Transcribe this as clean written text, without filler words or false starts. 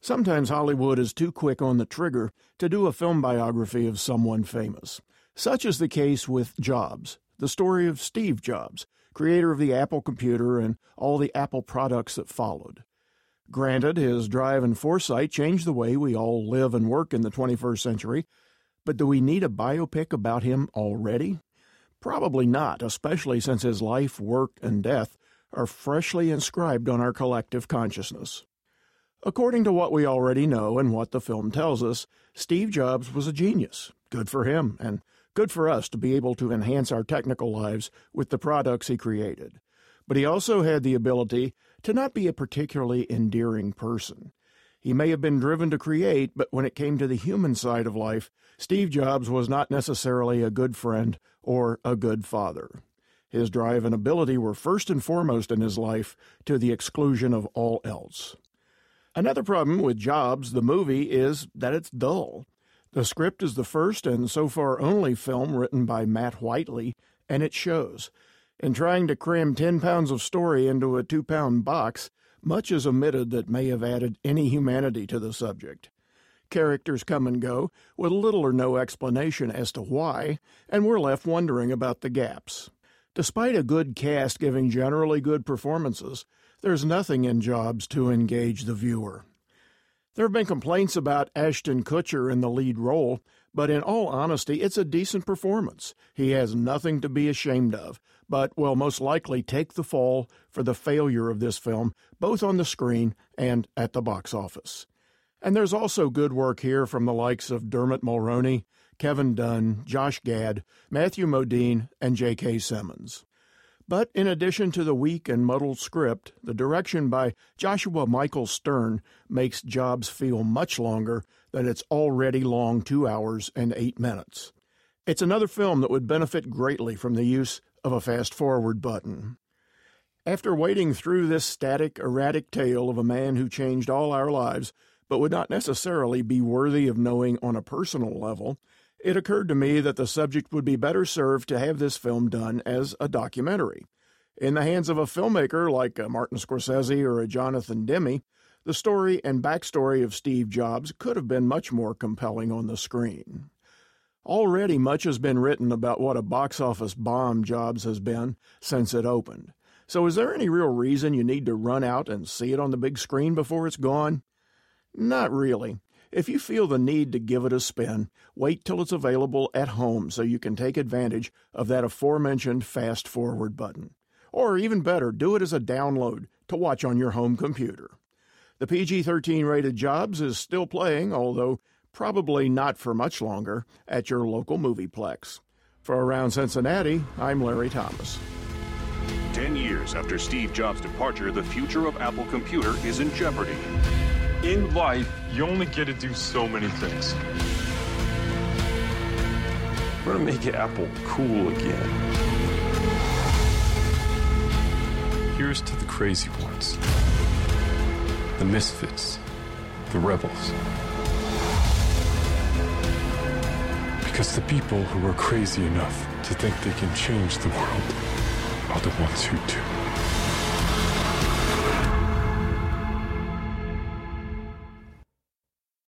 Sometimes Hollywood is too quick on the trigger to do a film biography of someone famous. Such is the case with Jobs, the story of Steve Jobs, creator of the Apple computer and all the Apple products that followed. Granted, his drive and foresight changed the way we all live and work in the 21st century, but do we need a biopic about him already? Probably not, especially since his life, work, and death are freshly inscribed on our collective consciousness. According to what we already know and what the film tells us, Steve Jobs was a genius. Good for him, and good for us to be able to enhance our technical lives with the products he created. But he also had the ability to not be a particularly endearing person. He may have been driven to create, but when it came to the human side of life, Steve Jobs was not necessarily a good friend or a good father. His drive and ability were first and foremost in his life, to the exclusion of all else. Another problem with Jobs, the movie, is that it's dull. The script is the first and so far only film written by Matt Whiteley, and it shows. In trying to cram 10 pounds of story into a 2-pound box, much is omitted that may have added any humanity to the subject. Characters come and go, with little or no explanation as to why, and we're left wondering about the gaps. Despite a good cast giving generally good performances, there's nothing in Jobs to engage the viewer. There have been complaints about Ashton Kutcher in the lead role, but in all honesty, it's a decent performance. He has nothing to be ashamed of, but will most likely take the fall for the failure of this film, both on the screen and at the box office. And there's also good work here from the likes of Dermot Mulroney, Kevin Dunn, Josh Gad, Matthew Modine, and J.K. Simmons. But in addition to the weak and muddled script, the direction by Joshua Michael Stern makes Jobs feel much longer than its already long 2 hours and 8 minutes. It's another film that would benefit greatly from the use of a fast-forward button. After wading through this static, erratic tale of a man who changed all our lives, but would not necessarily be worthy of knowing on a personal level, it occurred to me that the subject would be better served to have this film done as a documentary. In the hands of a filmmaker like a Martin Scorsese or a Jonathan Demme, the story and backstory of Steve Jobs could have been much more compelling on the screen. Already much has been written about what a box office bomb Jobs has been since it opened. So is there any real reason you need to run out and see it on the big screen before it's gone? Not really. If you feel the need to give it a spin, wait till it's available at home so you can take advantage of that aforementioned fast-forward button. Or even better, do it as a download to watch on your home computer. The PG-13 rated Jobs is still playing, although probably not for much longer, at your local movieplex. For Around Cincinnati, I'm Larry Thomas. 10 years after Steve Jobs' departure, the future of Apple Computer is in jeopardy. In life, you only get to do so many things. We're gonna make Apple cool again. Here's to the crazy ones, the misfits, the rebels. Because the people who are crazy enough to think they can change the world are the ones who do.